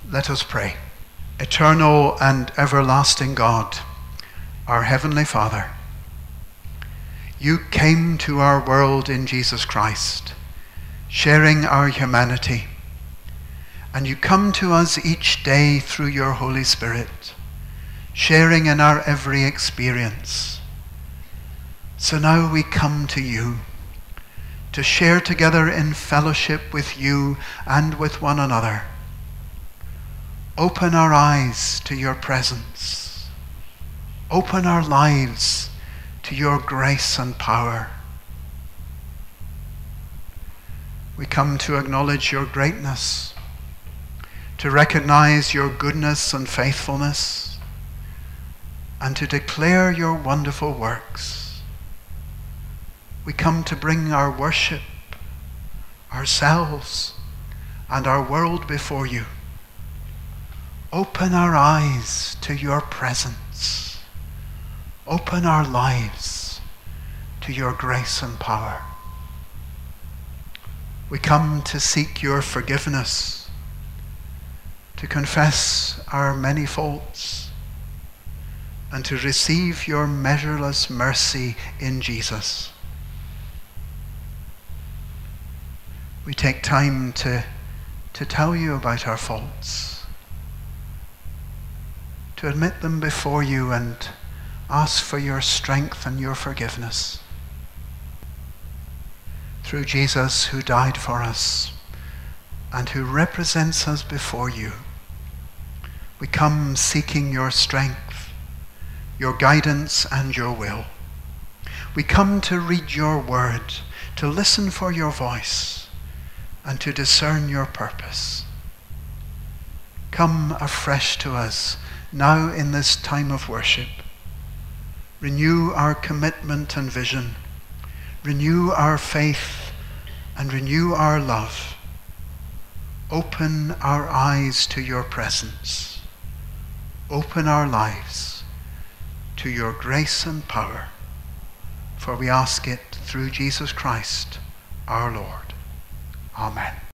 Let us pray. Eternal and everlasting God, our Heavenly Father, you came to our world in Jesus Christ, sharing our humanity, and you come to us each day through your Holy Spirit, sharing in our every experience. So now we come to you to share together in fellowship with you and with one another. Open our eyes to your presence. Open our lives to your grace and power. We come to acknowledge your greatness, to recognize your goodness and faithfulness, and to declare your wonderful works. We come to bring our worship, ourselves, and our world before you. Open our eyes to your presence. Open our lives to your grace and power. We come to seek your forgiveness, to confess our many faults, and to receive your measureless mercy in Jesus. We take time to tell you about our faults, to admit them before you and ask for your strength and your forgiveness. Through Jesus, who died for us and who represents us before you, we come seeking your strength, your guidance and your will. We come to read your word, to listen for your voice, and to discern your purpose. Come afresh to us now in this time of worship. Renew our commitment and vision. Renew our faith and renew our love. Open our eyes to your presence. Open our lives to your grace and power. For we ask it through Jesus Christ, our Lord. Amen.